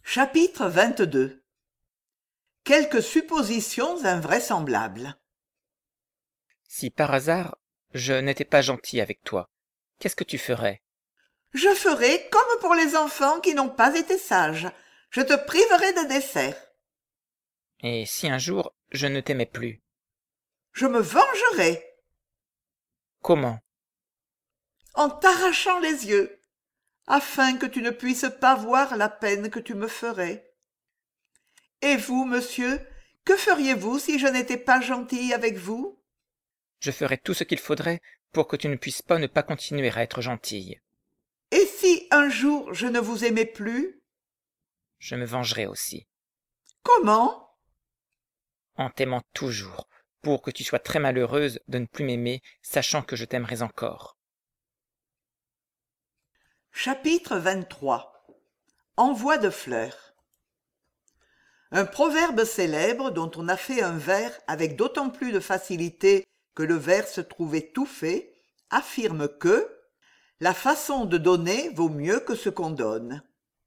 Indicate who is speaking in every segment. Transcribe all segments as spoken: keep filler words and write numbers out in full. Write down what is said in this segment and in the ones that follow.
Speaker 1: Chapitre vingt-deux. Quelques suppositions invraisemblables.
Speaker 2: Si par hasard je n'étais pas gentil avec toi, qu'est-ce que tu ferais?
Speaker 1: Je ferai comme pour les enfants qui n'ont pas été sages. Je te priverai de dessert.
Speaker 2: Et si un jour je ne t'aimais plus?
Speaker 1: Je me vengerai
Speaker 2: Comment?
Speaker 1: en t'arrachant les yeux, afin que tu ne puisses pas voir la peine que tu me ferais. Et vous, monsieur, que feriez-vous si je n'étais pas gentille avec vous?
Speaker 2: Je ferais tout ce qu'il faudrait pour que tu ne puisses pas ne pas continuer à être gentille.
Speaker 1: Et si un jour je ne vous aimais plus?
Speaker 2: Je me vengerais aussi,
Speaker 1: Comment?
Speaker 2: en t'aimant toujours, pour que tu sois très malheureuse de ne plus m'aimer, sachant que je t'aimerais encore.
Speaker 1: Chapitre vingt-trois. Envoi de fleurs. Un proverbe célèbre dont on a fait un vers avec d'autant plus de facilité que le vers se trouvait tout fait, affirme que la façon de donner vaut mieux que ce qu'on donne.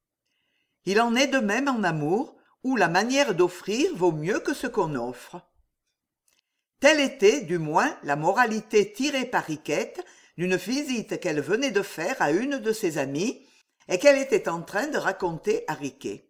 Speaker 1: Il en est de même en amour, où la manière d'offrir vaut mieux que ce qu'on offre. Telle était, du moins, la moralité tirée par Riquette d'une visite qu'elle venait de faire à une de ses amies et qu'elle était en train de raconter à Riquet.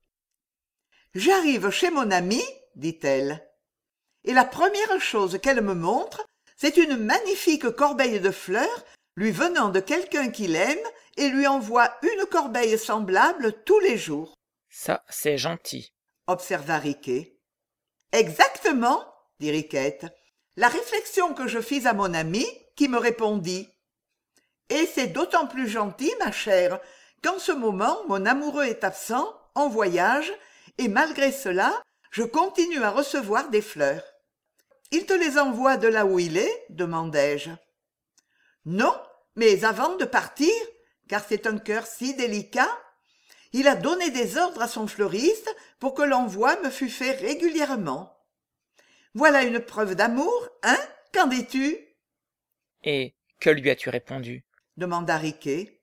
Speaker 1: « J'arrive chez mon amie, dit-elle, et la première chose qu'elle me montre, c'est une magnifique corbeille de fleurs lui venant de quelqu'un qu'il aime et lui envoie une corbeille semblable tous les jours. »
Speaker 2: Ça, c'est gentil.
Speaker 1: Observa Riquet. « Exactement, dit Riquette, la réflexion que je fis à mon amie, qui me répondit. Et c'est d'autant plus gentil, ma chère, qu'en ce moment mon amoureux est absent, en voyage, et malgré cela, je continue à recevoir des fleurs. Il te les envoie de là où il est, demandai-je. Non, mais avant de partir, car c'est un cœur si délicat, il a donné des ordres à son fleuriste pour que l'envoi me fût fait régulièrement. Voilà une preuve d'amour, hein? Qu'en dis-tu?
Speaker 2: Et que lui as-tu répondu?
Speaker 1: Demanda Riquet.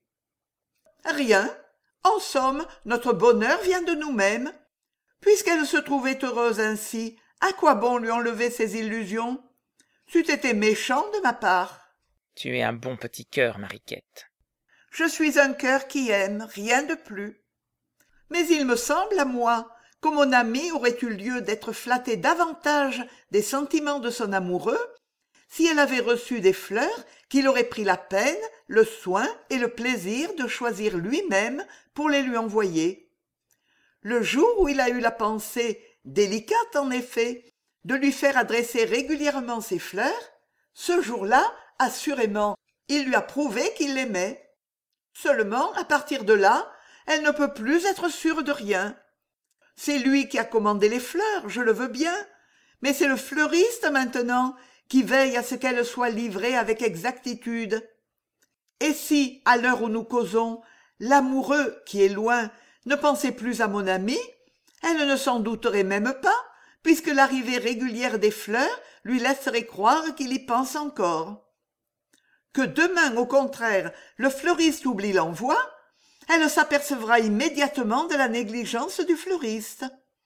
Speaker 1: Rien. En somme, notre bonheur vient de nous-mêmes. Puisqu'elle se trouvait heureuse ainsi, à quoi bon lui enlever ses illusions? C'eût été méchant de ma part.
Speaker 2: Tu es un bon petit cœur, Mariquette.
Speaker 1: Je suis un cœur qui aime, rien de plus. Mais il me semble à moi que mon ami aurait eu lieu d'être flatté davantage des sentiments de son amoureux si elle avait reçu des fleurs qu'il aurait pris la peine, le soin et le plaisir de choisir lui-même pour les lui envoyer. Le jour où il a eu la pensée, délicate en effet, de lui faire adresser régulièrement ses fleurs, ce jour-là, assurément, il lui a prouvé qu'il l'aimait. Seulement, à partir de là, elle ne peut plus être sûre de rien. C'est lui qui a commandé les fleurs, je le veux bien, mais c'est le fleuriste maintenant qui veille à ce qu'elles soient livrées avec exactitude. Et si, à l'heure où nous causons, l'amoureux, qui est loin, ne pensait plus à mon ami, elle ne s'en douterait même pas, puisque l'arrivée régulière des fleurs lui laisserait croire qu'il y pense encore. Que demain, au contraire, le fleuriste oublie l'envoi, elle s'apercevra immédiatement de la négligence du fleuriste.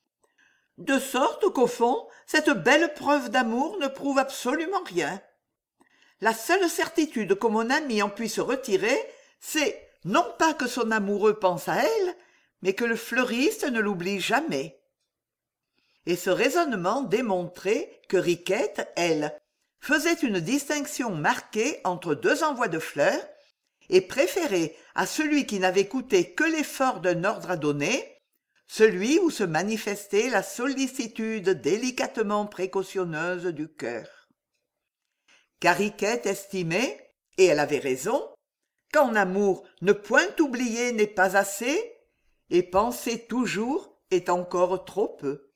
Speaker 1: De sorte qu'au fond, cette belle preuve d'amour ne prouve absolument rien. La seule certitude que mon ami en puisse retirer, c'est non pas que son amoureux pense à elle, mais que le fleuriste ne l'oublie jamais. Et ce raisonnement démontrait que Riquette, elle, faisait une distinction marquée entre deux envois de fleurs et préférait à celui qui n'avait coûté que l'effort d'un ordre à donner, celui où se manifestait la sollicitude délicatement précautionneuse du cœur. Car Riquette estimait, et elle avait raison, qu'en amour ne point oublier n'est pas assez, et penser toujours est encore trop peu.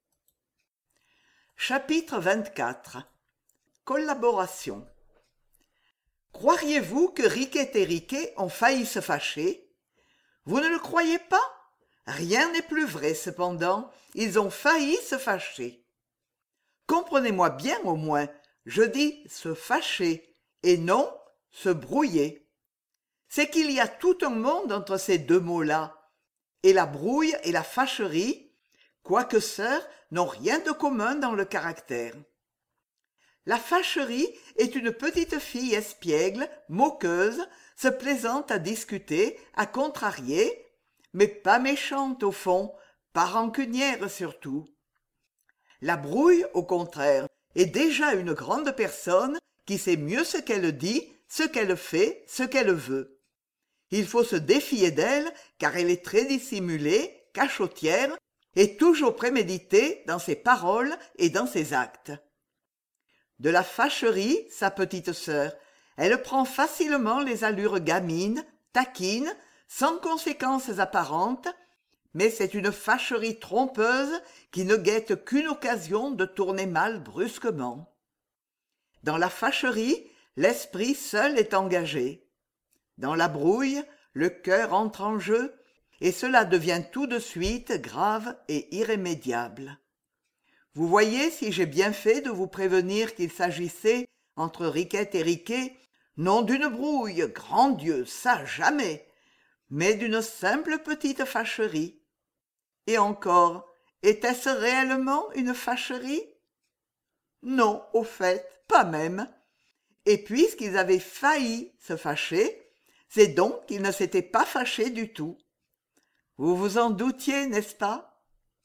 Speaker 1: Chapitre vingt-quatre. Collaboration. Croiriez-vous que Riquette et Riquet ont failli se fâcher? Vous ne le croyez pas? Rien n'est plus vrai cependant, ils ont failli se fâcher. Comprenez-moi bien au moins, je dis se fâcher, et non se brouiller. C'est qu'il y a tout un monde entre ces deux mots-là. Et la brouille et la fâcherie, quoique sœurs, n'ont rien de commun dans le caractère. La fâcherie est une petite fille espiègle, moqueuse, se plaisant à discuter, à contrarier, mais pas méchante au fond, pas rancunière surtout. La brouille, au contraire, est déjà une grande personne qui sait mieux ce qu'elle dit, ce qu'elle fait, ce qu'elle veut. Il faut se défier d'elle, car elle est très dissimulée, cachotière, et toujours préméditée dans ses paroles et dans ses actes. De la fâcherie, sa petite sœur, elle prend facilement les allures gamines, taquines, sans conséquences apparentes, mais c'est une fâcherie trompeuse qui ne guette qu'une occasion de tourner mal brusquement. Dans la fâcherie, l'esprit seul est engagé. Dans la brouille, le cœur entre en jeu, et cela devient tout de suite grave et irrémédiable. Vous voyez si j'ai bien fait de vous prévenir qu'il s'agissait, entre Riquette et Riquet, non d'une brouille, grand Dieu, ça jamais, mais d'une simple petite fâcherie. Et encore, était-ce réellement une fâcherie? Non, au fait, pas même. Et puisqu'ils avaient failli se fâcher, c'est donc qu'ils ne s'étaient pas fâchés du tout. Vous vous en doutiez, n'est-ce pas?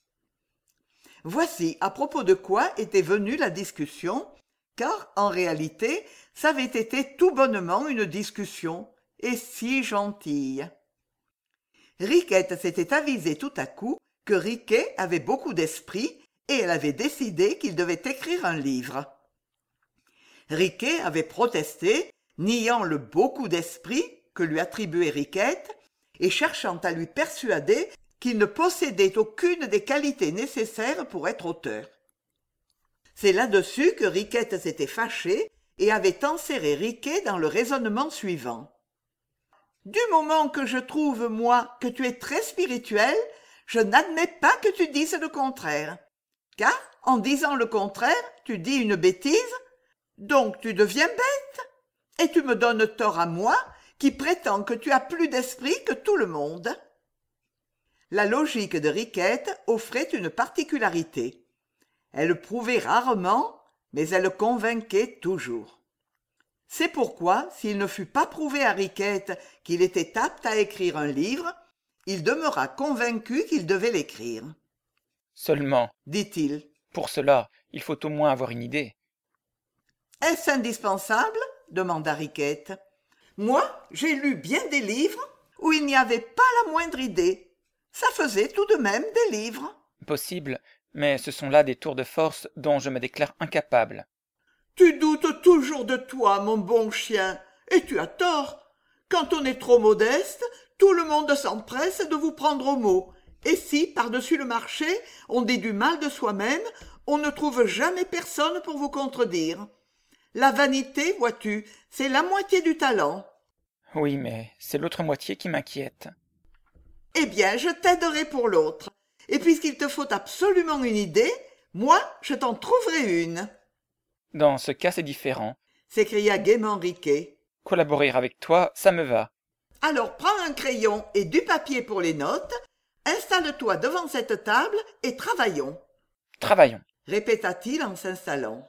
Speaker 1: Voici à propos de quoi était venue la discussion, car en réalité, ça avait été tout bonnement une discussion, et si gentille. Riquette s'était avisée tout à coup que Riquet avait beaucoup d'esprit, et elle avait décidé qu'il devait écrire un livre. Riquet avait protesté, niant le beaucoup d'esprit que lui attribuait Riquette, et cherchant à lui persuader qu'il ne possédait aucune des qualités nécessaires pour être auteur. C'est là-dessus que Riquette s'était fâchée et avait enserré Riquet dans le raisonnement suivant. « Du moment que je trouve, moi, que tu es très spirituel, je n'admets pas que tu dises le contraire. Car, en disant le contraire, tu dis une bêtise, donc tu deviens bête, et tu me donnes tort à moi, qui prétends que tu as plus d'esprit que tout le monde. » La logique de Riquette offrait une particularité. Elle prouvait rarement, mais elle convainquait toujours. C'est pourquoi, s'il ne fut pas prouvé à Riquette qu'il était apte à écrire un livre, il demeura convaincu qu'il devait l'écrire.
Speaker 2: « Seulement,
Speaker 1: dit-il,
Speaker 2: pour cela, il faut au moins avoir une idée. »«
Speaker 1: Est-ce indispensable ?» demanda Riquette. « Moi, j'ai lu bien des livres où il n'y avait pas la moindre idée. Ça faisait tout de même des livres. »«
Speaker 2: Possible, mais ce sont là des tours de force dont je me déclare incapable. »«
Speaker 1: Tu doutes toujours de toi, mon bon chien, et tu as tort. Quand on est trop modeste, tout le monde s'empresse de vous prendre au mot. Et si, par-dessus le marché, on dit du mal de soi-même, on ne trouve jamais personne pour vous contredire. La vanité, vois-tu, c'est la moitié du talent. »«
Speaker 2: Oui, mais c'est l'autre moitié qui m'inquiète. »«
Speaker 1: Eh bien, je t'aiderai pour l'autre. Et puisqu'il te faut absolument une idée, moi, je t'en trouverai une. »«
Speaker 2: Dans ce cas, c'est différent. »
Speaker 1: s'écria gaiement Riquet.
Speaker 2: « Collaborer avec toi, ça me va. »«
Speaker 1: Alors prends un crayon et du papier pour les notes, installe-toi devant cette table et travaillons. »«
Speaker 2: Travaillons. »
Speaker 1: répéta-t-il en s'installant.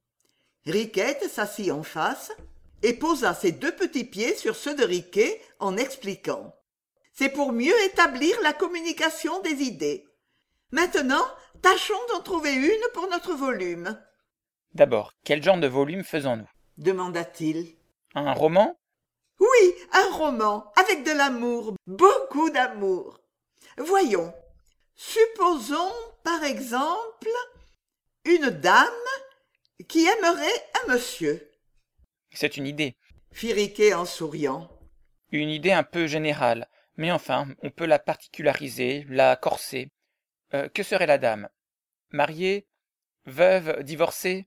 Speaker 1: Riquette s'assit en face et posa ses deux petits pieds sur ceux de Riquet en expliquant. « C'est pour mieux établir la communication des idées. Maintenant, tâchons d'en trouver une pour notre volume. »«
Speaker 2: D'abord, quel genre de volume faisons-nous ? »
Speaker 1: demanda-t-il.
Speaker 2: « Un roman ? » ?»«
Speaker 1: Oui, un roman, avec de l'amour, beaucoup d'amour. Voyons, supposons, par exemple, une dame qui aimerait un monsieur. »«
Speaker 2: C'est une idée. »
Speaker 1: fit Riquet en souriant.
Speaker 2: « Une idée un peu générale, mais enfin, on peut la particulariser, la corser. Euh, que serait la dame ? Mariée ? Veuve ? Divorcée ? » ?»«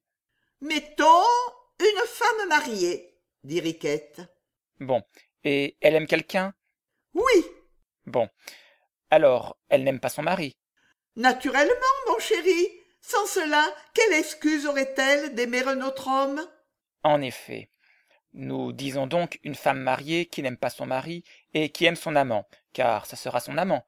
Speaker 1: Mettons une femme mariée, dit Riquette. »«
Speaker 2: Bon, et elle aime quelqu'un ? » ?»«
Speaker 1: Oui. »«
Speaker 2: Bon, alors, elle n'aime pas son mari. » »«
Speaker 1: Naturellement, mon chéri. Sans cela, quelle excuse aurait-elle d'aimer un autre homme ? » ?»«
Speaker 2: En effet. Nous disons donc une femme mariée qui n'aime pas son mari et qui aime son amant, car ça sera son amant. »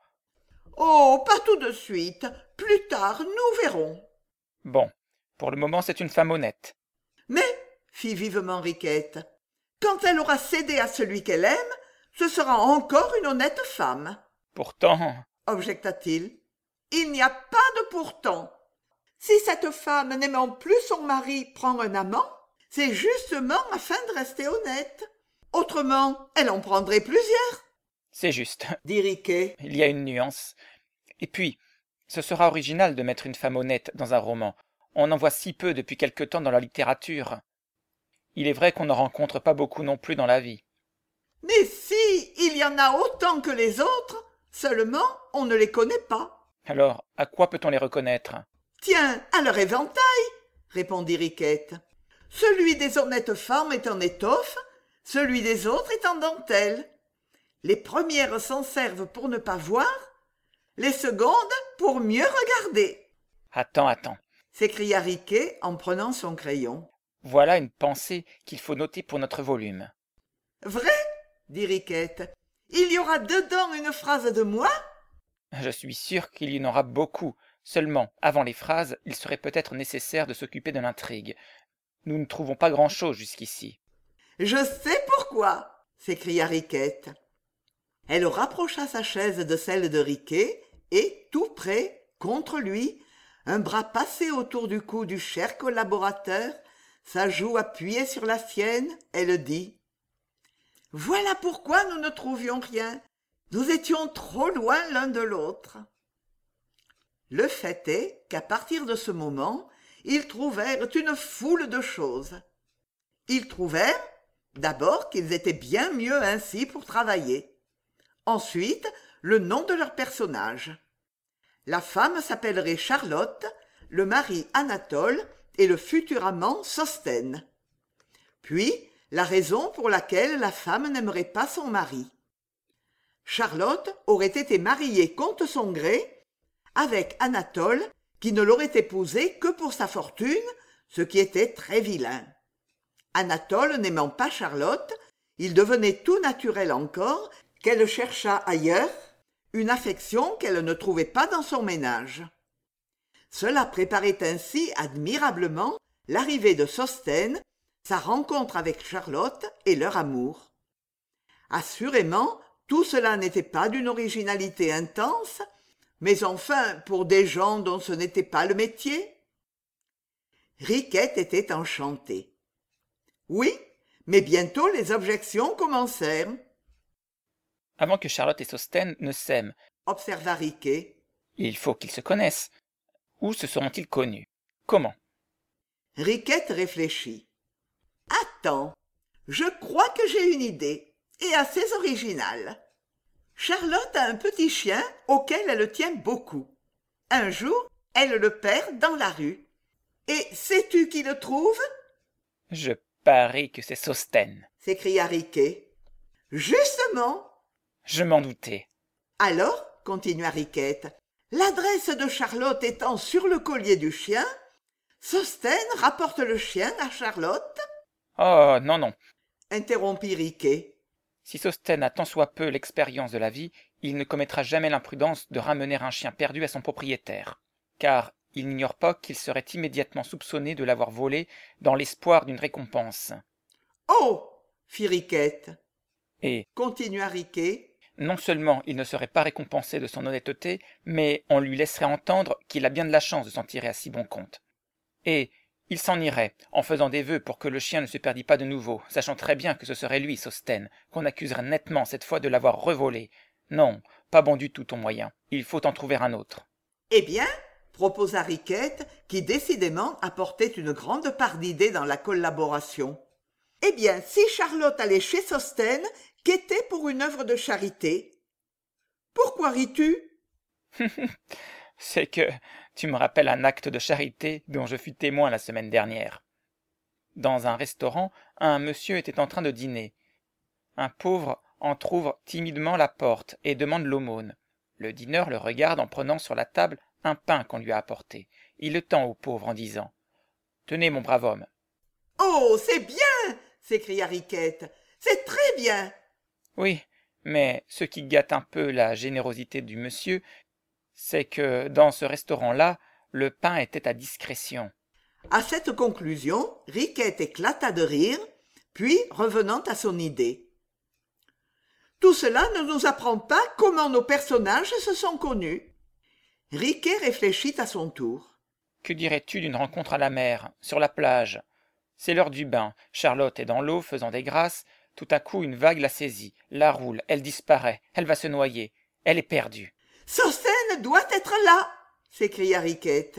Speaker 1: Oh, pas tout de suite. Plus tard, nous verrons.
Speaker 2: Bon, pour le moment c'est une femme honnête.
Speaker 1: Mais, fit vivement Riquette, quand elle aura cédé à celui qu'elle aime, ce sera encore une honnête femme.
Speaker 2: Pourtant,
Speaker 1: Objecta-t-il. Il n'y a pas de pourtant. Si cette femme n'aimant plus son mari prend un amant, c'est justement afin de rester honnête. Autrement, elle en prendrait plusieurs.
Speaker 2: c'est juste,
Speaker 1: Dit Riquet.
Speaker 2: il y a une nuance. Et puis, ce sera original de mettre une femme honnête dans un roman. On en voit si peu depuis quelque temps dans la littérature. Il est vrai qu'on n'en rencontre pas beaucoup non plus dans la vie.
Speaker 1: Mais si, il y en a autant que les autres, seulement on ne les connaît pas.
Speaker 2: Alors, à quoi peut-on les reconnaître?
Speaker 1: Tiens, à leur éventail, répondit Riquette. Celui des honnêtes femmes est en étoffe, celui des autres est en dentelle. Les premières s'en servent pour ne pas voir, les secondes pour mieux regarder.
Speaker 2: Attends, attends.
Speaker 1: S'écria Riquet en prenant son crayon.
Speaker 2: Voilà une pensée qu'il faut noter pour notre volume.
Speaker 1: Vrai, dit Riquette. Il y aura dedans une phrase de moi?
Speaker 2: Je suis sûr qu'il y en aura beaucoup. Seulement, avant les phrases, il serait peut-être nécessaire de s'occuper de l'intrigue. Nous ne trouvons pas grand-chose jusqu'ici.
Speaker 1: Je sais pourquoi, s'écria Riquette. Elle rapprocha sa chaise de celle de Riquet et, tout près, contre lui, un bras passé autour du cou du cher collaborateur, sa joue appuyée sur la sienne, elle dit « Voilà pourquoi nous ne trouvions rien. Nous étions trop loin l'un de l'autre. » Le fait est qu'à partir de ce moment, ils trouvèrent une foule de choses. Ils trouvèrent, d'abord, qu'ils étaient bien mieux ainsi pour travailler. Ensuite, le nom de leur personnage. La femme s'appellerait Charlotte, le mari Anatole et le futur amant Sosthène. Puis, la raison pour laquelle la femme n'aimerait pas son mari. Charlotte aurait été mariée contre son gré avec Anatole, qui ne l'aurait épousée que pour sa fortune, ce qui était très vilain. Anatole n'aimant pas Charlotte, il devenait tout naturel encore qu'elle cherchât ailleurs une affection qu'elle ne trouvait pas dans son ménage. Cela préparait ainsi admirablement l'arrivée de Sosthène, sa rencontre avec Charlotte et leur amour. Assurément, tout cela n'était pas d'une originalité intense, mais enfin pour des gens dont ce n'était pas le métier. Riquette était enchantée. Oui, mais bientôt les objections commencèrent.
Speaker 2: Avant que Charlotte et Sosthène ne s'aiment,
Speaker 1: Observa Riquet.
Speaker 2: il faut qu'ils se connaissent. Où se seront-ils connus? Comment?
Speaker 1: Riquette réfléchit. Attends, je crois que j'ai une idée, et assez originale. Charlotte a un petit chien auquel elle tient beaucoup. Un jour, elle le perd dans la rue. Et sais-tu qui le trouve?
Speaker 2: Je parie que c'est Sosthène.
Speaker 1: S'écria Riquet. Justement.
Speaker 2: Je m'en doutais.
Speaker 1: Alors, continua Riquette, l'adresse de Charlotte étant sur le collier du chien, Sosthène rapporte le chien à Charlotte.
Speaker 2: Oh, non, non.
Speaker 1: Interrompit Riquet.
Speaker 2: Si Sosthène a tant soit peu l'expérience de la vie, il ne commettra jamais l'imprudence de ramener un chien perdu à son propriétaire, car il n'ignore pas qu'il serait immédiatement soupçonné de l'avoir volé dans l'espoir d'une récompense.
Speaker 1: Oh! Fit Riquette.
Speaker 2: Et,
Speaker 1: Continua Riquet.
Speaker 2: non seulement il ne serait pas récompensé de son honnêteté, mais on lui laisserait entendre qu'il a bien de la chance de s'en tirer à si bon compte. Et il s'en irait, en faisant des vœux pour que le chien ne se perdît pas de nouveau, sachant très bien que ce serait lui, Sosthène, qu'on accuserait nettement cette fois de l'avoir revolé. Non, pas bon du tout ton moyen, il faut en trouver un autre.
Speaker 1: Eh bien, proposa Riquette, qui décidément apportait une grande part d'idées dans la collaboration. Eh bien, si Charlotte allait chez Sosthène, qu'était pour une œuvre de charité? Pourquoi ris-tu?
Speaker 2: C'est que tu me rappelles un acte de charité dont je fus témoin la semaine dernière. Dans un restaurant, un monsieur était en train de dîner. Un pauvre entr'ouvre timidement la porte et demande l'aumône. Le dîneur le regarde en prenant sur la table un pain qu'on lui a apporté. Il le tend au pauvre en disant « Tenez, mon brave homme. »
Speaker 1: « Oh, c'est bien !» s'écria Riquette. « C'est très bien !»
Speaker 2: Oui, mais ce qui gâte un peu la générosité du monsieur, C'est que, dans ce restaurant-là, le pain était à discrétion.
Speaker 1: À cette conclusion, Riquette éclata de rire, puis revenant à son idée. Tout cela ne nous apprend pas comment nos personnages se sont connus. Riquet réfléchit à son tour.
Speaker 2: Que dirais-tu d'une rencontre à la mer, sur la plage? C'est l'heure du bain, Charlotte est dans l'eau faisant des grâces, tout à coup une vague la saisit, la roule, elle disparaît, elle va se noyer, elle est perdue.
Speaker 1: Sosthène doit être là, s'écria Riquette.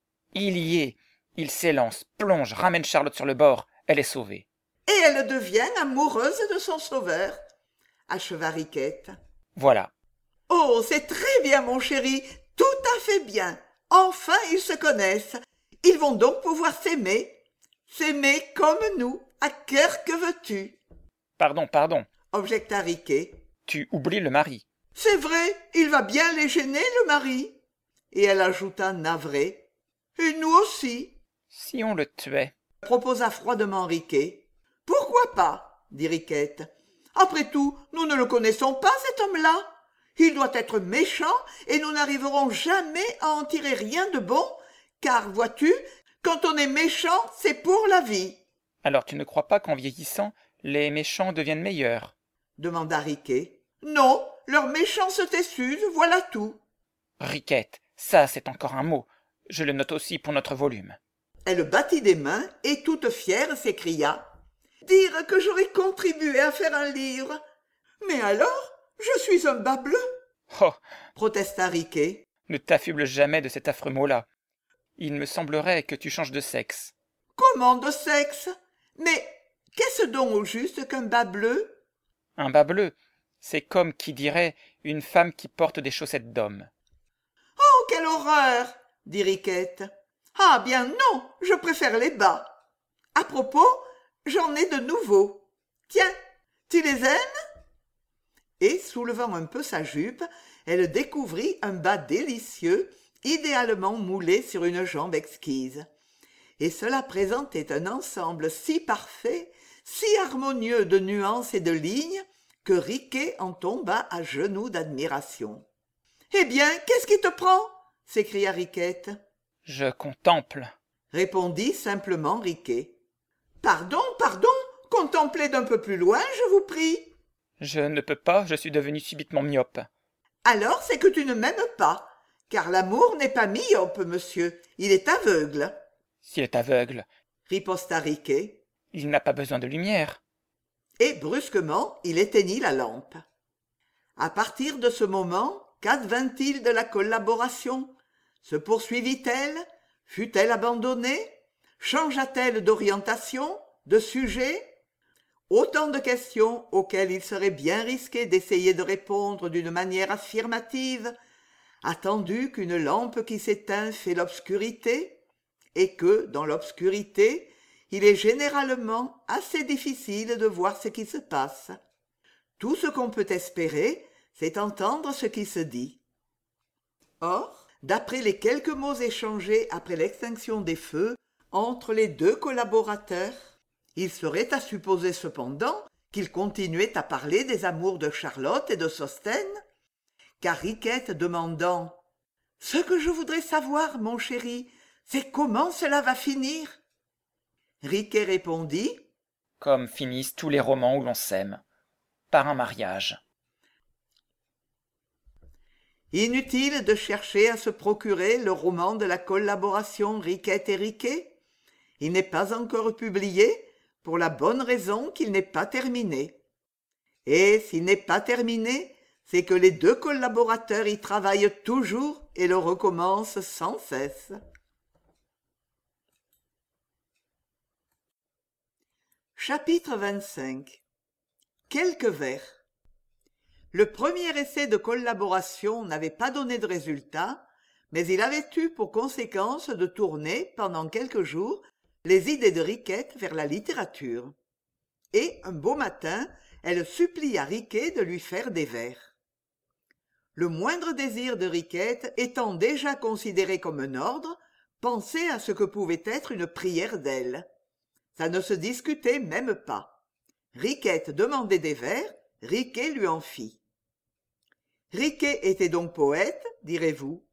Speaker 2: Il y est, il s'élance, plonge, ramène Charlotte sur le bord, elle est sauvée.
Speaker 1: Et elle devient amoureuse de son sauveur, acheva Riquette.
Speaker 2: Voilà.
Speaker 1: Oh, c'est très bien, mon chéri, tout à fait bien. Enfin, ils se connaissent. Ils vont donc pouvoir s'aimer. S'aimer comme nous, à cœur que veux-tu.
Speaker 2: Pardon, pardon,
Speaker 1: Objecta Riquet.
Speaker 2: tu oublies le mari.
Speaker 1: C'est vrai, il va bien les gêner, le mari. Et elle ajouta navrée. Et nous aussi,
Speaker 2: Si on le tuait.
Speaker 1: proposa froidement Riquet. Pourquoi pas, dit Riquette. Après tout, nous ne le connaissons pas, cet homme-là. Il doit être méchant et nous n'arriverons jamais à en tirer rien de bon, car, vois-tu, quand on est méchant, c'est pour la vie.
Speaker 2: Alors tu ne crois pas qu'en vieillissant, les méchants deviennent meilleurs?
Speaker 1: Demanda Riquet. Non, leur méchanceté s'use, voilà tout.
Speaker 2: Riquette, ça c'est encore un mot. Je le note aussi pour notre volume.
Speaker 1: Elle battit des mains et, toute fière, s'écria. Dire que j'aurais contribué à faire un livre. Mais alors, je suis un bas bleu,
Speaker 2: Oh,
Speaker 1: protesta Riquet.
Speaker 2: ne t'affuble jamais de cet affreux mot-là. Il me semblerait que tu changes de sexe.
Speaker 1: Comment de sexe? Mais qu'est-ce donc au juste qu'un bas bleu?
Speaker 2: Un bas bleu, c'est comme qui dirait une femme qui porte des chaussettes d'homme.
Speaker 1: Oh, quelle horreur, dit Riquette. Ah bien non, je préfère les bas. À propos, j'en ai de nouveaux. Tiens, tu les aimes? Et, soulevant un peu sa jupe, elle découvrit un bas délicieux, idéalement moulé sur une jambe exquise. Et cela présentait un ensemble si parfait, si harmonieux de nuances et de lignes, que Riquet en tomba à genoux d'admiration. « Eh bien, qu'est-ce qui te prend ?» s'écria Riquette.
Speaker 2: « Je contemple. »
Speaker 1: répondit simplement Riquet. « Pardon, pardon, contemplez d'un peu plus loin, je vous prie. »
Speaker 2: « Je ne peux pas, je suis devenu subitement myope. »«
Speaker 1: Alors c'est que tu ne m'aimes pas, car l'amour n'est pas myope, monsieur, il est aveugle. »
Speaker 2: « S'il est aveugle,
Speaker 1: riposta Riquet.
Speaker 2: Il n'a pas besoin de lumière. »
Speaker 1: Et brusquement, il éteignit la lampe. À partir de ce moment, qu'advint-il de la collaboration? Se poursuivit-elle? Fut-elle abandonnée? Changea-t-elle d'orientation, de sujet? Autant de questions auxquelles il serait bien risqué d'essayer de répondre d'une manière affirmative, attendu qu'une lampe qui s'éteint fait l'obscurité, et que, dans l'obscurité, il est généralement assez difficile de voir ce qui se passe. Tout ce qu'on peut espérer, c'est entendre ce qui se dit. Or, d'après les quelques mots échangés après l'extinction des feux entre les deux collaborateurs, il serait à supposer cependant qu'ils continuaient à parler des amours de Charlotte et de Sosthène, car Riquette demandant « Ce que je voudrais savoir, mon chéri, c'est comment cela va finir ?» Riquet répondit
Speaker 2: « Comme finissent tous les romans où l'on s'aime, par un mariage. »
Speaker 1: Inutile de chercher à se procurer le roman de la collaboration Riquette et Riquet. Il n'est pas encore publié, pour la bonne raison qu'il n'est pas terminé. Et s'il n'est pas terminé, c'est que les deux collaborateurs y travaillent toujours et le recommencent sans cesse. Chapitre vingt-cinq. Quelques vers. Le premier essai de collaboration n'avait pas donné de résultat, mais il avait eu pour conséquence de tourner, pendant quelques jours, les idées de Riquette vers la littérature. Et, un beau matin, elle supplia Riquet de lui faire des vers. Le moindre désir de Riquette étant déjà considéré comme un ordre, pensez à ce que pouvait être une prière d'elle. Ça ne se discutait même pas. Riquette demandait des vers, Riquet lui en fit. Riquet était donc poète, direz-vous.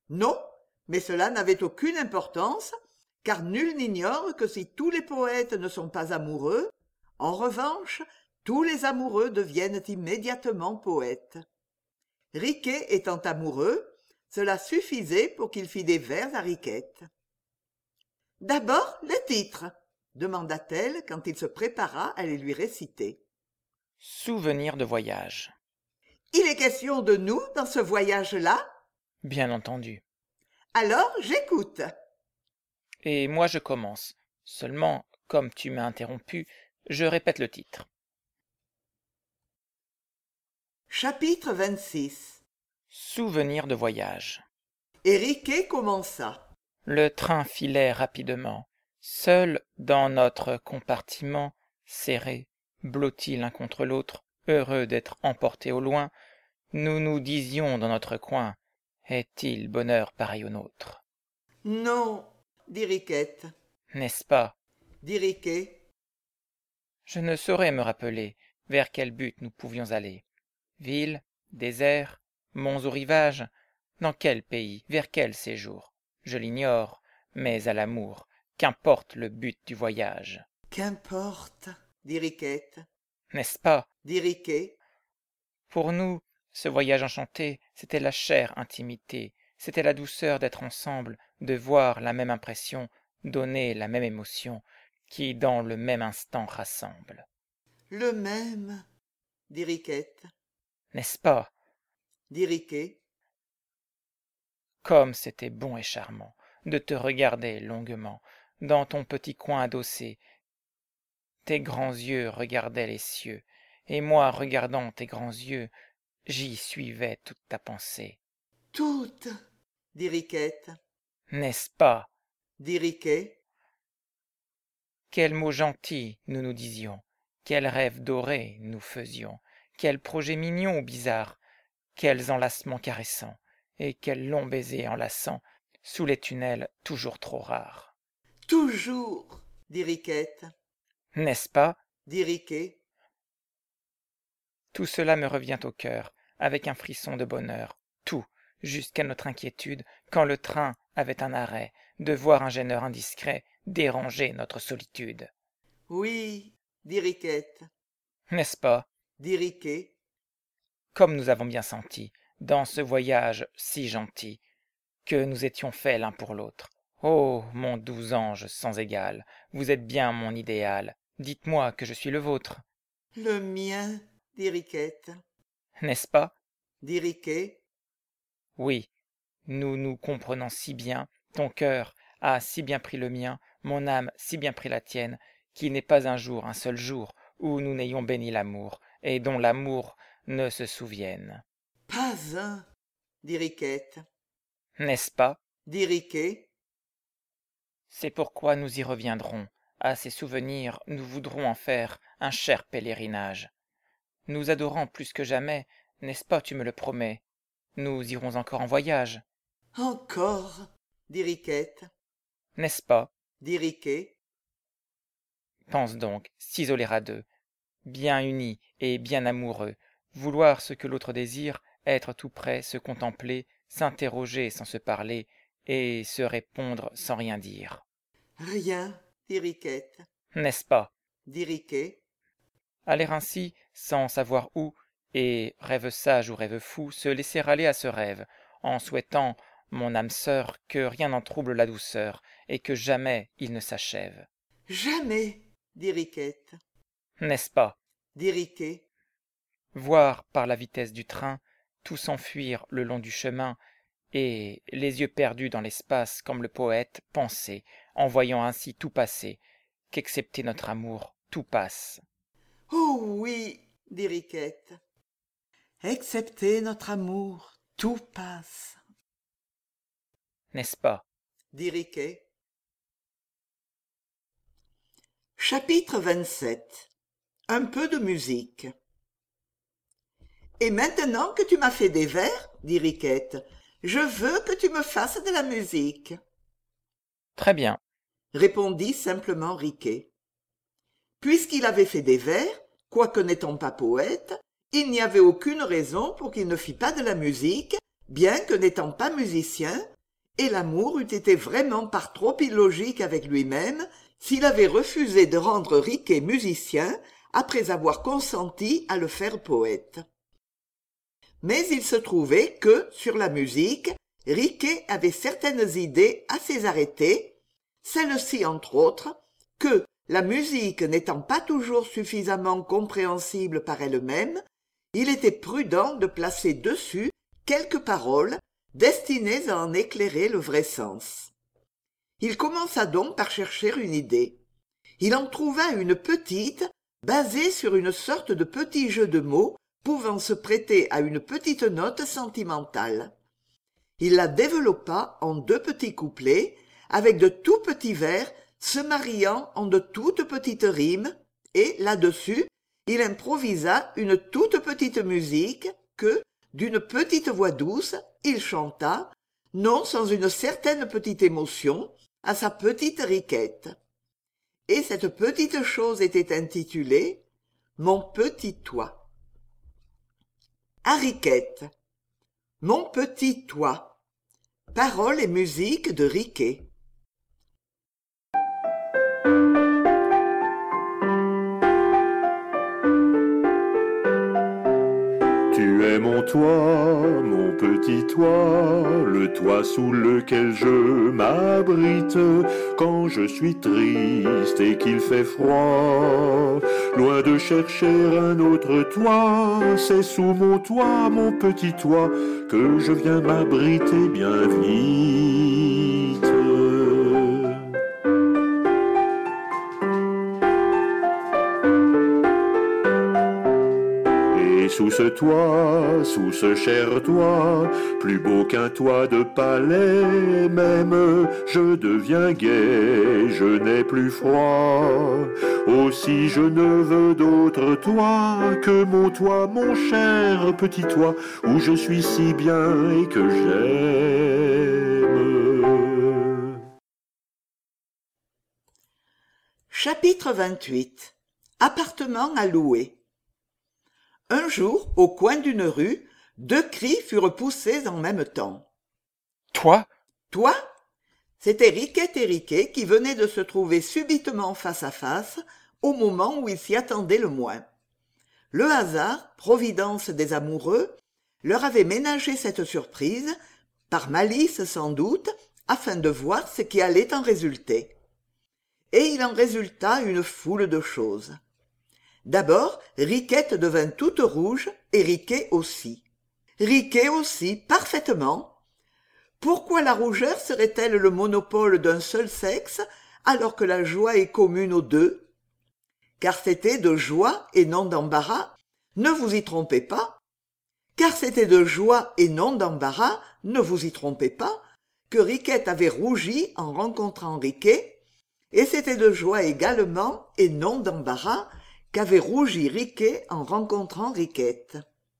Speaker 1: Non, mais cela n'avait aucune importance, car nul n'ignore que si tous les poètes ne sont pas amoureux, en revanche, tous les amoureux deviennent immédiatement poètes. Riquet étant amoureux, cela suffisait pour qu'il fît des vers à Riquette. « D'abord, le titre !» demanda-t-elle quand il se prépara à les lui réciter.
Speaker 2: « Souvenir de voyage. »«
Speaker 1: Il est question de nous dans ce voyage-là ?»«
Speaker 2: Bien entendu. »«
Speaker 1: Alors, j'écoute. »
Speaker 2: Et moi je commence. Seulement, comme tu m'as interrompu, je répète le titre.
Speaker 1: Chapitre vingt-six.
Speaker 2: Souvenir de voyage.
Speaker 1: Et Riquet commença.
Speaker 2: Le train filait rapidement. Seul dans notre compartiment, serrés, blottis l'un contre l'autre, heureux d'être emportés au loin, nous nous disions dans notre coin, est-il bonheur pareil au nôtre?
Speaker 1: Non, dit Riquette.
Speaker 2: N'est-ce pas?
Speaker 1: Dit Riquet.
Speaker 2: Je ne saurais me rappeler vers quel but nous pouvions aller. Ville, désert, monts ou rivages, dans quel pays, vers quel séjour? Je l'ignore, mais à l'amour, qu'importe le but du voyage?
Speaker 1: Qu'importe, dit Riquette.
Speaker 2: N'est-ce pas?
Speaker 1: Dit Riquet.
Speaker 2: Pour nous, ce voyage enchanté, c'était la chère intimité, c'était la douceur d'être ensemble, de voir la même impression, donner la même émotion, qui dans le même instant rassemble.
Speaker 1: Le même, dit Riquette.
Speaker 2: N'est-ce pas?
Speaker 1: Dit Riquet.
Speaker 2: Comme c'était bon et charmant de te regarder longuement, dans ton petit coin adossé. Tes grands yeux regardaient les cieux, et moi, regardant tes grands yeux, j'y suivais toute ta pensée.
Speaker 1: Toute, dit Riquette.
Speaker 2: N'est-ce pas?
Speaker 1: Dit Riquet.
Speaker 2: Quels mots gentils nous nous disions, quels rêves dorés nous faisions, quels projets mignons ou bizarres, quels enlacements caressants, et quels longs baisers enlaçants, sous les tunnels toujours trop rares.
Speaker 1: Toujours, dit Riquette.
Speaker 2: N'est-ce pas?
Speaker 1: Dit Riquet.
Speaker 2: Tout cela me revient au cœur, avec un frisson de bonheur, tout, jusqu'à notre inquiétude, quand le train avait un arrêt, de voir un gêneur indiscret déranger notre solitude.
Speaker 1: Oui, dit Riquette.
Speaker 2: N'est-ce pas?
Speaker 1: Dit Riquet.
Speaker 2: Comme nous avons bien senti, dans ce voyage si gentil, que nous étions faits l'un pour l'autre. Ô mon doux ange sans égal, vous êtes bien mon idéal, dites-moi que je suis le vôtre.
Speaker 1: Le mien, dit Riquette.
Speaker 2: N'est-ce pas?
Speaker 1: Dit Riquet.
Speaker 2: Oui, nous nous comprenons si bien, ton cœur a si bien pris le mien, mon âme si bien pris la tienne, qu'il n'est pas un jour, un seul jour, où nous n'ayons béni l'amour, et dont l'amour ne se souvienne.
Speaker 1: Pas un, dit Riquette.
Speaker 2: N'est-ce pas?
Speaker 1: Dit Riquet.
Speaker 2: C'est pourquoi nous y reviendrons. À ces souvenirs, nous voudrons en faire un cher pèlerinage. Nous adorant plus que jamais, n'est-ce pas, tu me le promets? Nous irons encore en voyage.
Speaker 1: Encore, dit Riquette.
Speaker 2: N'est-ce pas?
Speaker 1: Dit Riquet.
Speaker 2: Pense donc, s'isoler à deux, bien unis et bien amoureux, vouloir ce que l'autre désire, être tout près, se contempler, s'interroger sans se parler, et se répondre sans rien dire.
Speaker 1: Rien, dit Riquette.
Speaker 2: N'est-ce pas?
Speaker 1: Dit Riquet.
Speaker 2: Aller ainsi, sans savoir où, et, rêve sage ou rêve fou, se laisser aller à ce rêve, en souhaitant, mon âme sœur, que rien n'en trouble la douceur, et que jamais il ne s'achève.
Speaker 1: Jamais, dit Riquette.
Speaker 2: N'est-ce pas?
Speaker 1: Dit Riquet.
Speaker 2: Voir par la vitesse du train tout s'enfuir le long du chemin, et, les yeux perdus dans l'espace comme le poète, penser, en voyant ainsi tout passer, qu'excepté notre amour, tout passe.
Speaker 1: Oh oui, dit Riquette. Excepté notre amour, tout passe.
Speaker 2: N'est-ce pas?
Speaker 1: Dit Riquet. Chapitre vingt-sept. Un peu de musique. Et maintenant que tu m'as fait des vers, dit Riquette, je veux que tu me fasses de la musique.
Speaker 2: Très bien,
Speaker 1: Répondit simplement Riquet. Puisqu'il avait fait des vers, quoique n'étant pas poète, il n'y avait aucune raison pour qu'il ne fît pas de la musique, bien que n'étant pas musicien, et l'amour eût été vraiment par trop illogique avec lui-même s'il avait refusé de rendre Riquet musicien après avoir consenti à le faire poète. Mais il se trouvait que, sur la musique, Riquet avait certaines idées assez arrêtées, celle-ci entre autres, que, la musique n'étant pas toujours suffisamment compréhensible par elle-même, il était prudent de placer dessus quelques paroles destinées à en éclairer le vrai sens. Il commença donc par chercher une idée. Il en trouva une petite, basée sur une sorte de petit jeu de mots pouvant se prêter à une petite note sentimentale. Il la développa en deux petits couplets, avec de tout petits vers se mariant en de toutes petites rimes, et, là-dessus, il improvisa une toute petite musique que, d'une petite voix douce, il chanta, non sans une certaine petite émotion, à sa petite Riquette. Et cette petite chose était intitulée « Mon petit toit ». À Riquette. Mon petit toit. Paroles et musique de Riquet.
Speaker 3: Tu es mon toit, mon petit toit, le toit sous lequel je m'abrite quand je suis triste et qu'il fait froid. Loin de chercher un autre toit, c'est sous mon toit, mon petit toit, que je viens m'abriter bien vite. Et sous ce toit, sous ce cher toit, plus beau qu'un toit de palais, même je deviens gai, je n'ai plus froid. Aussi je ne veux d'autre toit que mon toit, mon cher petit toit, où je suis si bien et que j'aime.
Speaker 1: Chapitre vingt-huit. Appartement à louer. Un jour, au coin d'une rue, deux cris furent poussés en même temps.
Speaker 2: « Toi ?»
Speaker 1: Toi ? C'étaient Riquette et Riquet qui venaient de se trouver subitement face à face, au moment où ils s'y attendaient le moins. Le hasard, providence des amoureux, leur avait ménagé cette surprise, par malice sans doute, afin de voir ce qui allait en résulter. Et il en résulta une foule de choses. D'abord, Riquette devint toute rouge, et Riquet aussi. Riquet aussi, parfaitement. Pourquoi la rougeur serait-elle le monopole d'un seul sexe, alors que la joie est commune aux deux ? Car c'était de joie et non d'embarras, ne vous y trompez pas. Car c'était de joie et non d'embarras, ne vous y trompez pas, que Riquette avait rougi en rencontrant Riquet, et c'était de joie également et non d'embarras, qu'avait rougi Riquet en rencontrant Riquette.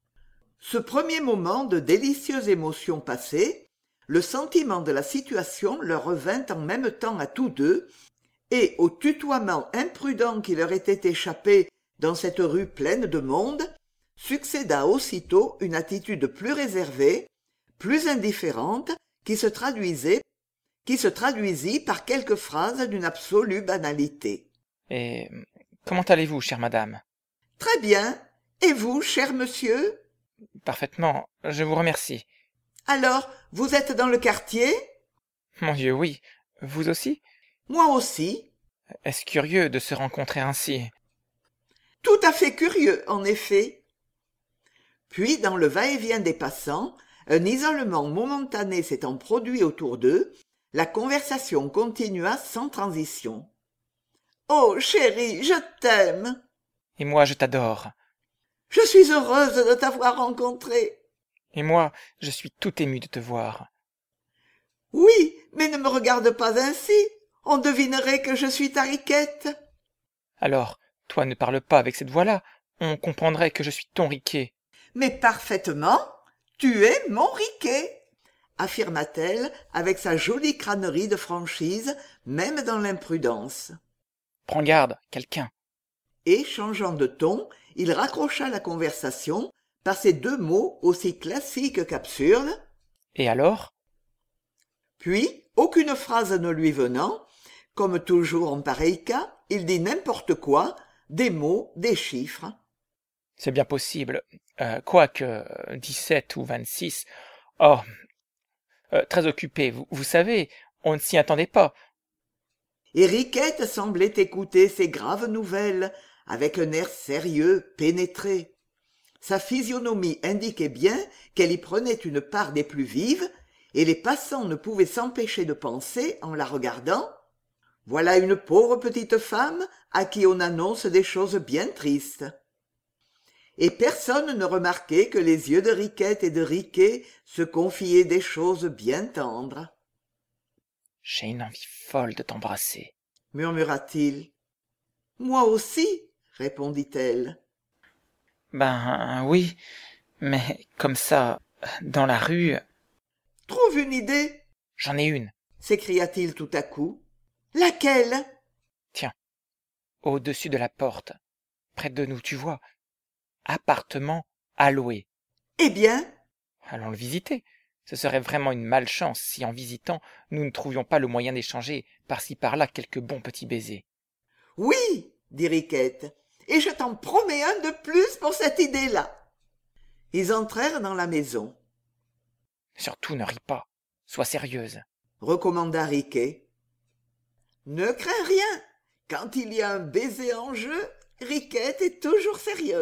Speaker 1: Ce premier moment de délicieuse émotion passé, le sentiment de la situation leur revint en même temps à tous deux, et au tutoiement imprudent qui leur était échappé dans cette rue pleine de monde, succéda aussitôt une attitude plus réservée, plus indifférente, qui se traduisait, qui se traduisit par quelques phrases d'une absolue banalité.
Speaker 2: Et comment allez-vous, chère madame ?
Speaker 1: Très bien. Et vous, cher monsieur ?
Speaker 2: Parfaitement, je vous remercie.
Speaker 1: Alors, vous êtes dans le quartier ?
Speaker 2: Mon Dieu, oui. Vous aussi ?
Speaker 1: Moi aussi.
Speaker 2: Est-ce curieux de se rencontrer ainsi ?
Speaker 1: Tout à fait curieux, en effet. Puis, dans le va-et-vient des passants, un isolement momentané s'étant produit autour d'eux, la conversation continua sans transition. « Oh, chérie, je t'aime !»«
Speaker 2: Et moi, je t'adore. »«
Speaker 1: Je suis heureuse de t'avoir rencontré. »«
Speaker 2: Et moi, je suis tout ému de te voir. »«
Speaker 1: Oui, mais ne me regarde pas ainsi. On devinerait que je suis ta Riquette. »«
Speaker 2: Alors, toi ne parle pas avec cette voix-là. On comprendrait que je suis ton Riquet. »«
Speaker 1: Mais parfaitement, tu es mon Riquet, » affirma-t-elle avec sa jolie crânerie de franchise, même dans l'imprudence.
Speaker 2: « Prends garde, quelqu'un. »
Speaker 1: Et, changeant de ton, il raccrocha la conversation par ces deux mots aussi classiques qu'absurdes.
Speaker 2: « Et alors ?»
Speaker 1: Puis, aucune phrase ne lui venant, comme toujours en pareil cas, il dit n'importe quoi, des mots, des chiffres.
Speaker 2: C'est bien possible. Euh, quoique dix-sept ou vingt-six. Oh, euh, très occupé. Vous, vous savez, on ne s'y attendait pas.
Speaker 1: Et Riquette semblait écouter ces graves nouvelles avec un air sérieux, pénétré. Sa physionomie indiquait bien qu'elle y prenait une part des plus vives, et les passants ne pouvaient s'empêcher de penser, en la regardant, « Voilà une pauvre petite femme à qui on annonce des choses bien tristes. » Et personne ne remarquait que les yeux de Riquette et de Riquet se confiaient des choses bien tendres.
Speaker 2: « J'ai une envie folle de t'embrasser, »
Speaker 1: murmura-t-il. « Moi aussi, » répondit-elle.
Speaker 2: « Ben oui, mais comme ça, dans la rue... »«
Speaker 1: Trouve une idée !» ?»«
Speaker 2: J'en ai une, »
Speaker 1: s'écria-t-il tout à coup. « Laquelle ?»«
Speaker 2: Tiens, au-dessus de la porte, près de nous, tu vois. Appartement à louer. »«
Speaker 1: Eh bien ?»«
Speaker 2: Allons le visiter. Ce serait vraiment une malchance si, en visitant, nous ne trouvions pas le moyen d'échanger par-ci par-là quelques bons petits baisers. »«
Speaker 1: Oui, dit Riquette, et je t'en promets un de plus pour cette idée-là. » Ils entrèrent dans la maison.
Speaker 2: « Surtout ne ris pas. Sois sérieuse. »
Speaker 1: recommanda Riquet. « Ne crains rien. Quand il y a un baiser en jeu, Riquette est toujours sérieuse. »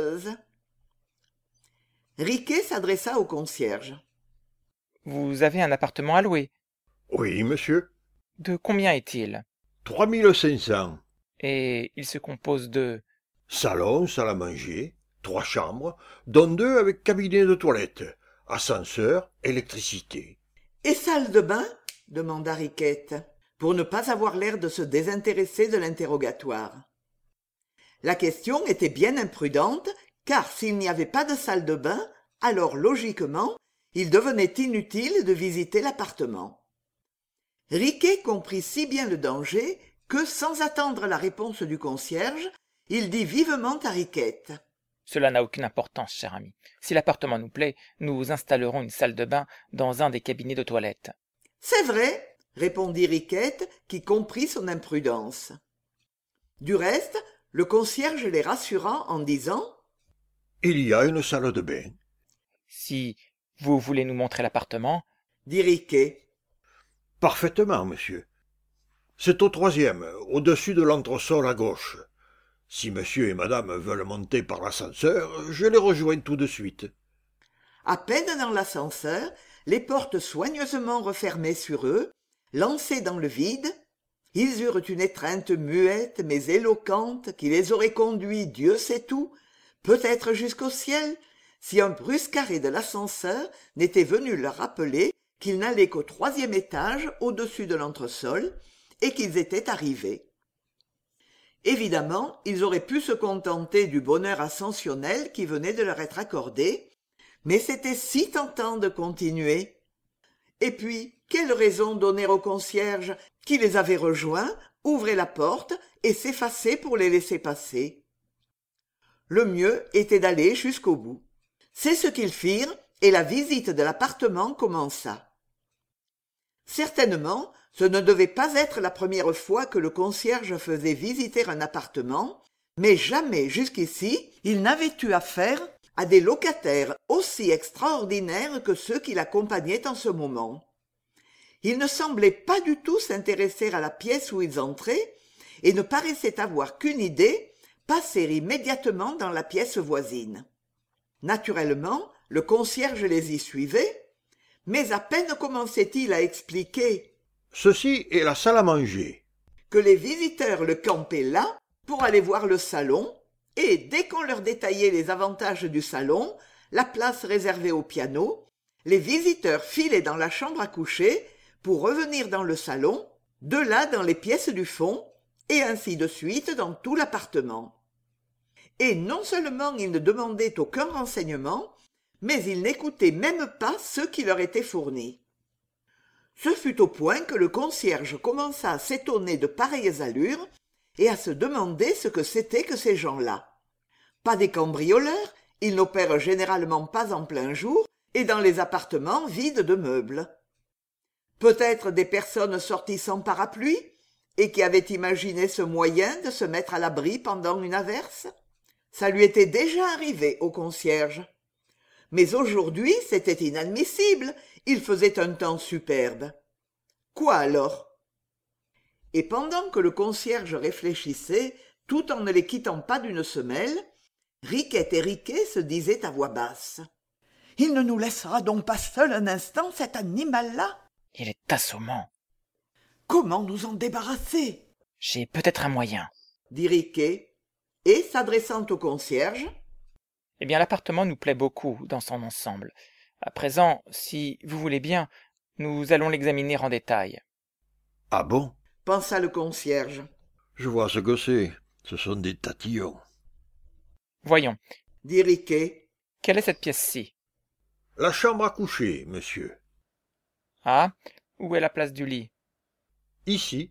Speaker 1: Riquet s'adressa au concierge.
Speaker 2: « Vous avez un appartement à louer ? » ?»«
Speaker 4: Oui, monsieur. »«
Speaker 2: De combien est-il ? » ?»«
Speaker 4: Trois mille cinq cents. »«
Speaker 2: Et il se compose de... » ?»«
Speaker 4: Salon, salle à manger, trois chambres, dont deux avec cabinet de toilette, ascenseur, électricité. »«
Speaker 1: Et salle de bain ?» demanda Riquette, pour ne pas avoir l'air de se désintéresser de l'interrogatoire. La question était bien imprudente, car s'il n'y avait pas de salle de bain, alors logiquement, il devenait inutile de visiter l'appartement. Riquet comprit si bien le danger que, sans attendre la réponse du concierge, il dit vivement à Riquette.
Speaker 2: « Cela n'a aucune importance, cher ami. Si l'appartement nous plaît, nous installerons une salle de bain dans un des cabinets de toilette. »«
Speaker 1: C'est vrai, » répondit Riquette, qui comprit son imprudence. Du reste, le concierge les rassura en disant «
Speaker 4: Il y a une salle de bain. »«
Speaker 2: Si vous voulez nous montrer l'appartement, »
Speaker 1: dit Riquet.
Speaker 4: « Parfaitement, monsieur. C'est au troisième, au-dessus de l'entresol à gauche. Si monsieur et madame veulent monter par l'ascenseur, je les rejoins tout de suite. »
Speaker 1: À peine dans l'ascenseur, les portes soigneusement refermées sur eux, lancés dans le vide, ils eurent une étreinte muette mais éloquente qui les aurait conduits, Dieu sait où, peut-être jusqu'au ciel, si un brusque arrêt de l'ascenseur n'était venu leur rappeler qu'ils n'allaient qu'au troisième étage au-dessus de l'entresol et qu'ils étaient arrivés. Évidemment, ils auraient pu se contenter du bonheur ascensionnel qui venait de leur être accordé, mais c'était si tentant de continuer. Et puis, quelle raison donner au concierge qui les avait rejoints, ouvrait la porte et s'effaçait pour les laisser passer? Le mieux était d'aller jusqu'au bout. C'est ce qu'ils firent, et la visite de l'appartement commença. Certainement, ce ne devait pas être la première fois que le concierge faisait visiter un appartement, mais jamais jusqu'ici il n'avait eu affaire à des locataires aussi extraordinaires que ceux qui l'accompagnaient en ce moment. Ils ne semblaient pas du tout s'intéresser à la pièce où ils entraient et ne paraissaient avoir qu'une idée, passer immédiatement dans la pièce voisine. Naturellement, le concierge les y suivait, mais à peine commençait-il à expliquer
Speaker 4: « Ceci est la salle à manger. »
Speaker 1: que les visiteurs le campaient là pour aller voir le salon, et dès qu'on leur détaillait les avantages du salon, la place réservée au piano, les visiteurs filaient dans la chambre à coucher pour revenir dans le salon, de là dans les pièces du fond, et ainsi de suite dans tout l'appartement. Et non seulement ils ne demandaient aucun renseignement, mais ils n'écoutaient même pas ceux qui leur étaient fournis. Ce fut au point que le concierge commença à s'étonner de pareilles allures et à se demander ce que c'étaient que ces gens-là. Pas des cambrioleurs, ils n'opèrent généralement pas en plein jour et dans les appartements vides de meubles. Peut-être des personnes sorties sans parapluie et qui avaient imaginé ce moyen de se mettre à l'abri pendant une averse. Ça lui était déjà arrivé au concierge. Mais aujourd'hui, c'était inadmissible, il faisait un temps superbe. Quoi alors? Et pendant que le concierge réfléchissait, tout en ne les quittant pas d'une semelle, Riquette et Riquet se disaient à voix basse. « Il ne nous laissera donc pas seul un instant, cet animal-là »
Speaker 2: Il est assommant.
Speaker 1: « Comment nous en débarrasser ?»
Speaker 2: J'ai peut-être un moyen,
Speaker 1: dit Riquet, et s'adressant au concierge.
Speaker 2: « Eh bien, l'appartement nous plaît beaucoup dans son ensemble. À présent, si vous voulez bien, nous allons l'examiner en détail. »
Speaker 4: Ah bon?
Speaker 1: Pensa le concierge.
Speaker 4: Je vois ce que c'est. Ce sont des tatillons.
Speaker 2: Voyons,
Speaker 1: dit Riquet.
Speaker 2: Quelle est cette pièce-ci?
Speaker 4: La chambre à coucher, monsieur.
Speaker 2: Ah, où est la place du lit?
Speaker 4: Ici.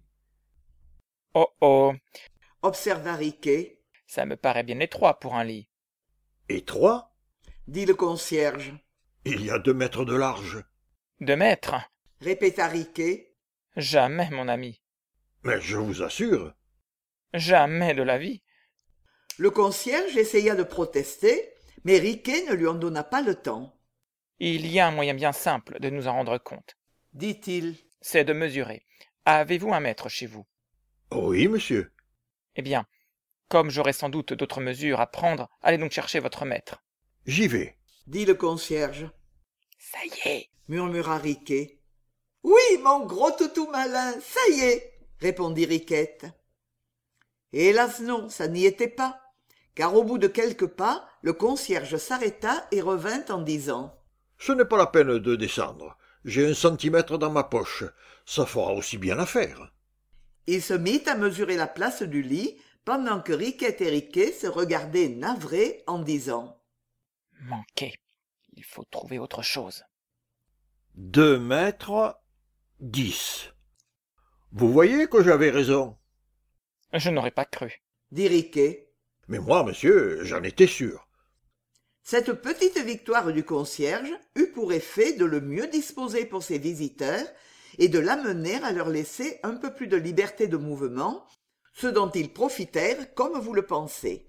Speaker 2: Oh oh,
Speaker 1: observa Riquet.
Speaker 2: Ça me paraît bien étroit pour un lit.
Speaker 4: Étroit?
Speaker 1: dit le concierge.
Speaker 4: Il y a deux mètres de large.
Speaker 2: Deux mètres?
Speaker 1: répéta Riquet.
Speaker 2: Jamais, mon ami.
Speaker 4: Mais je vous assure.
Speaker 2: Jamais de la vie.
Speaker 1: Le concierge essaya de protester, mais Riquet ne lui en donna pas le temps.
Speaker 2: Il y a un moyen bien simple de nous en rendre compte.
Speaker 1: Dit-il.
Speaker 2: C'est de mesurer. Avez-vous un mètre chez vous?
Speaker 4: Oui, monsieur.
Speaker 2: Eh bien, comme j'aurai sans doute d'autres mesures à prendre, allez donc chercher votre mètre.
Speaker 4: J'y vais.
Speaker 1: dit le concierge.
Speaker 2: Ça y est,
Speaker 1: murmura Riquet. Oui, mon gros toutou malin, ça y est, répondit Riquette. Hélas non, ça n'y était pas, car au bout de quelques pas, le concierge s'arrêta et revint en disant «
Speaker 4: Ce n'est pas la peine de descendre. J'ai un centimètre dans ma poche. Ça fera aussi bien l'affaire. »
Speaker 1: Il se mit à mesurer la place du lit, pendant que Riquette et Riquet se regardaient navrés en disant
Speaker 2: « Manqué. Il faut trouver autre chose. »
Speaker 4: Deux mètres dix. Vous voyez que j'avais raison.
Speaker 2: Je n'aurais pas cru.
Speaker 1: dit Riquet.
Speaker 4: Mais moi, monsieur, j'en étais sûr.
Speaker 1: Cette petite victoire du concierge eut pour effet de le mieux disposer pour ses visiteurs et de l'amener à leur laisser un peu plus de liberté de mouvement, ce dont ils profitèrent comme vous le pensez.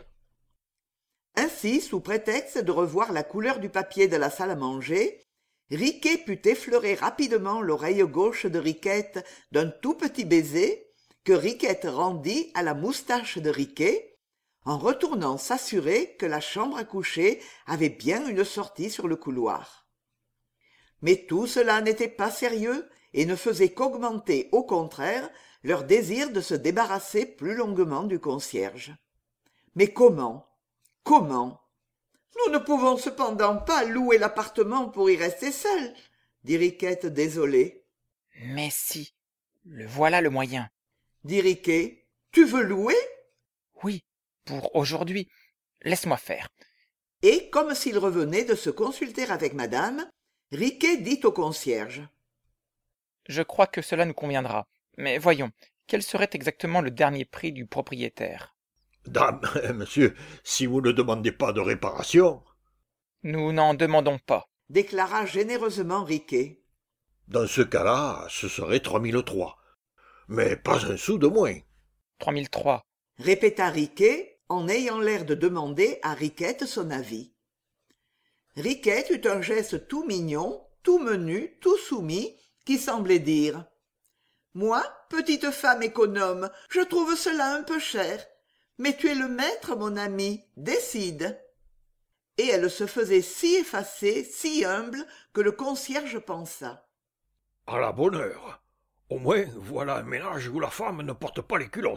Speaker 1: Ainsi, sous prétexte de revoir la couleur du papier de la salle à manger, Riquet put effleurer rapidement l'oreille gauche de Riquette d'un tout petit baiser que Riquette rendit à la moustache de Riquet, en retournant s'assurer que la chambre à coucher avait bien une sortie sur le couloir. Mais tout cela n'était pas sérieux et ne faisait qu'augmenter, au contraire, leur désir de se débarrasser plus longuement du concierge. Mais comment? Comment? Nous ne pouvons cependant pas louer l'appartement pour y rester seuls, dit Riquette désolée.
Speaker 2: Mais si, le voilà le moyen.
Speaker 1: Dit Riquet. Tu veux louer?
Speaker 2: Oui, pour aujourd'hui. Laisse-moi faire.
Speaker 1: Et, comme s'il revenait de se consulter avec madame, Riquet dit au concierge.
Speaker 2: Je crois que cela nous conviendra. Mais voyons, quel serait exactement le dernier prix du propriétaire?
Speaker 4: Dame, monsieur, si vous ne demandez pas de réparation...
Speaker 2: Nous n'en demandons pas,
Speaker 1: déclara généreusement Riquet.
Speaker 4: Dans ce cas-là, ce serait trois mille trois. Mais pas un sou de moins.
Speaker 2: Trois mille trois.
Speaker 1: Répéta Riquet, en ayant l'air de demander à Riquette son avis. Riquette eut un geste tout mignon, tout menu, tout soumis, qui semblait dire « Moi, petite femme économe, je trouve cela un peu cher. Mais tu es le maître, mon ami, décide. » Et elle se faisait si effacée, si humble, que le concierge pensa.
Speaker 4: « À la bonne heure. Au moins, voilà un ménage où la femme ne porte pas les culottes. »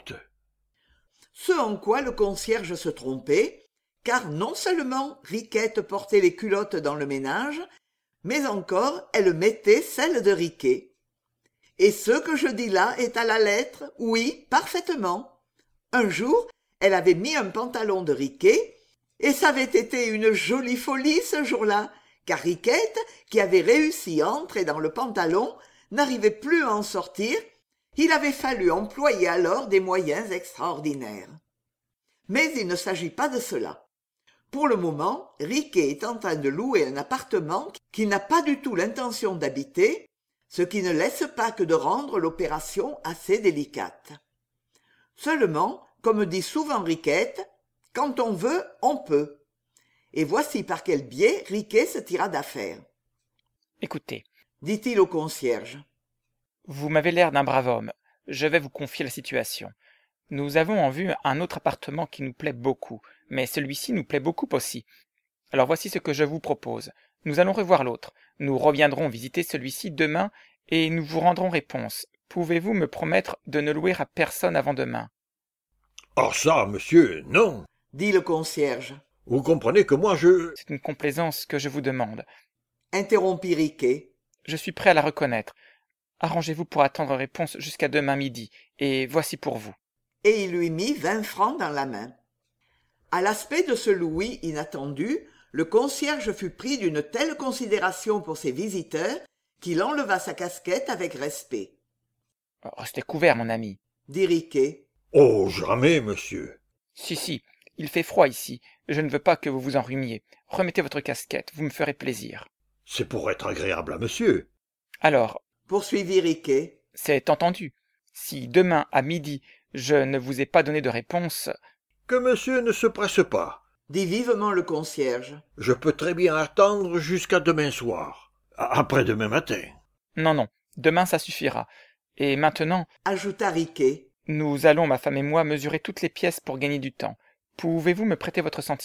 Speaker 1: Ce en quoi le concierge se trompait, car non seulement Riquette portait les culottes dans le ménage, mais encore elle mettait celles de Riquet. Et ce que je dis là est à la lettre, oui, parfaitement. Un jour, elle avait mis un pantalon de Riquet, et ça avait été une jolie folie ce jour-là, car Riquette, qui avait réussi à entrer dans le pantalon, n'arrivait plus à en sortir. Il avait fallu employer alors des moyens extraordinaires. Mais il ne s'agit pas de cela. Pour le moment, Riquet est en train de louer un appartement qu'il n'a pas du tout l'intention d'habiter, ce qui ne laisse pas que de rendre l'opération assez délicate. Seulement, comme dit souvent Riquette, quand on veut, on peut. Et voici par quel biais Riquet se tira d'affaire.
Speaker 2: « Écoutez,
Speaker 1: dit-il au concierge.
Speaker 2: Vous m'avez l'air d'un brave homme. Je vais vous confier la situation. Nous avons en vue un autre appartement qui nous plaît beaucoup, mais celui-ci nous plaît beaucoup aussi. Alors voici ce que je vous propose. Nous allons revoir l'autre. Nous reviendrons visiter celui-ci demain et nous vous rendrons réponse. Pouvez-vous me promettre de ne louer à personne avant demain ?
Speaker 4: Ah ça, monsieur, non.
Speaker 1: Dit le concierge.
Speaker 4: Vous comprenez que moi je...
Speaker 2: C'est une complaisance que je vous demande.
Speaker 1: Interrompit Riquet.
Speaker 2: Je suis prêt à la reconnaître. Arrangez-vous pour attendre réponse jusqu'à demain midi, et voici pour vous.
Speaker 1: Et il lui mit vingt francs dans la main. À l'aspect de ce louis inattendu, le concierge fut pris d'une telle considération pour ses visiteurs qu'il enleva sa casquette avec respect.
Speaker 2: « Restez couvert, mon ami. »
Speaker 1: dit Riquet.
Speaker 4: « Oh, jamais, monsieur. »«
Speaker 2: Si, si, il fait froid ici. Je ne veux pas que vous vous enrhumiez. Remettez votre casquette, vous me ferez plaisir. »«
Speaker 4: C'est pour être agréable à monsieur. »«
Speaker 2: Alors,
Speaker 1: poursuivit Riquet.
Speaker 2: C'est entendu. Si demain à midi je ne vous ai pas donné de réponse... »«
Speaker 4: Que monsieur ne se presse pas. »
Speaker 1: dit vivement le concierge.
Speaker 4: « Je peux très bien attendre jusqu'à demain soir. Après demain matin. »«
Speaker 2: Non, non, demain ça suffira. Et maintenant... »
Speaker 1: ajouta Riquet.
Speaker 2: « Nous allons, ma femme et moi, mesurer toutes les pièces pour gagner du temps. Pouvez-vous me prêter votre centimètre ? » ?»«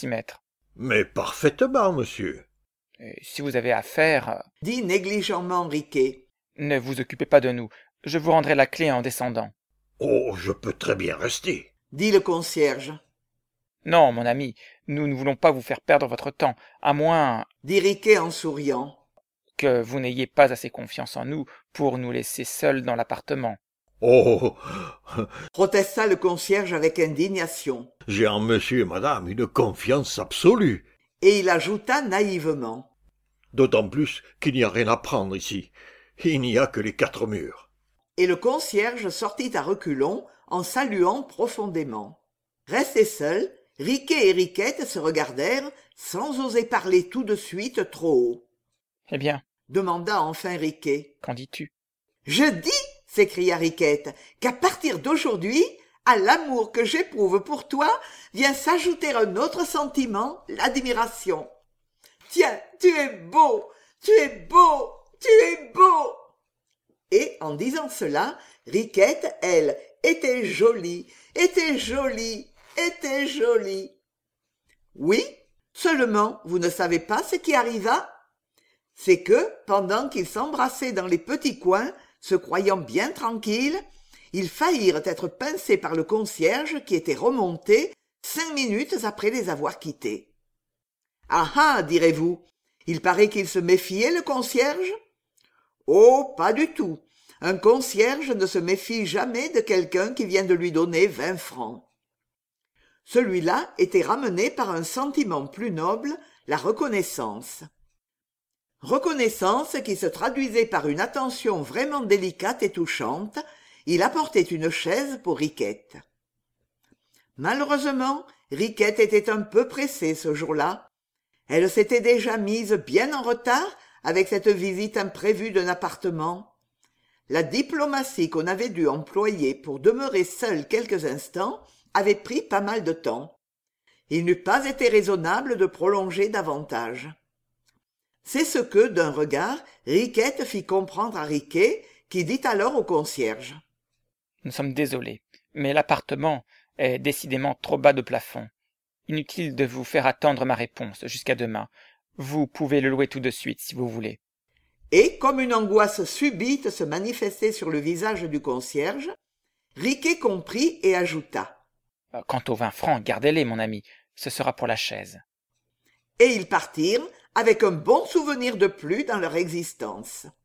Speaker 4: Mais parfaitement, monsieur. »
Speaker 2: Et si vous avez affaire... »
Speaker 1: dit négligemment Riquet.
Speaker 2: « Ne vous occupez pas de nous. Je vous rendrai la clé en descendant. »«
Speaker 4: Oh, je peux très bien rester. »
Speaker 1: dit le concierge.
Speaker 2: « Non, mon ami, nous ne voulons pas vous faire perdre votre temps, à moins... »
Speaker 1: dit Riquet en souriant.
Speaker 2: « que vous n'ayez pas assez confiance en nous pour nous laisser seuls dans l'appartement. »
Speaker 4: « Oh,
Speaker 1: protesta le concierge avec indignation.
Speaker 4: J'ai en monsieur et madame une confiance absolue. »
Speaker 1: Et il ajouta naïvement.
Speaker 4: « D'autant plus qu'il n'y a rien à prendre ici. Il n'y a que les quatre murs. »
Speaker 1: Et le concierge sortit à reculons en saluant profondément. Restés seuls, Riquet et Riquette se regardèrent sans oser parler tout de suite trop haut.
Speaker 2: « Eh bien,
Speaker 1: demanda enfin Riquet.
Speaker 2: Qu'en dis-tu ? »
Speaker 1: Je dis, s'écria Riquette, qu'à partir d'aujourd'hui, à l'amour que j'éprouve pour toi, vient s'ajouter un autre sentiment, l'admiration. Tiens, tu es beau, tu es beau, tu es beau. Et en disant cela, Riquette, elle, était jolie, était jolie, était jolie. Oui, seulement vous ne savez pas ce qui arriva ? C'est que, pendant qu'ils s'embrassaient dans les petits coins, se croyant bien tranquilles, ils faillirent être pincés par le concierge qui était remonté cinq minutes après les avoir quittés. « Ah ah, direz-vous, il paraît qu'il se méfiait, le concierge ? Oh, pas du tout. Un concierge ne se méfie jamais de quelqu'un qui vient de lui donner vingt francs. » Celui-là était ramené par un sentiment plus noble, la reconnaissance. Reconnaissance qui se traduisait par une attention vraiment délicate et touchante. Il apportait une chaise pour Riquette. Malheureusement, Riquette était un peu pressée ce jour-là. Elle s'était déjà mise bien en retard avec cette visite imprévue d'un appartement. La diplomatie qu'on avait dû employer pour demeurer seule quelques instants avait pris pas mal de temps. Il n'eût pas été raisonnable de prolonger davantage. C'est ce que, d'un regard, Riquette fit comprendre à Riquet, qui dit alors au concierge.
Speaker 2: « Nous sommes désolés, mais l'appartement est décidément trop bas de plafond. Inutile de vous faire attendre ma réponse jusqu'à demain. Vous pouvez le louer tout de suite, si vous voulez. »
Speaker 1: Et, comme une angoisse subite se manifestait sur le visage du concierge, Riquet comprit et ajouta.
Speaker 2: « Quant aux vingt francs, gardez-les, mon ami. Ce sera pour la chaise. »
Speaker 1: Et ils partirent avec un bon souvenir de plus dans leur existence.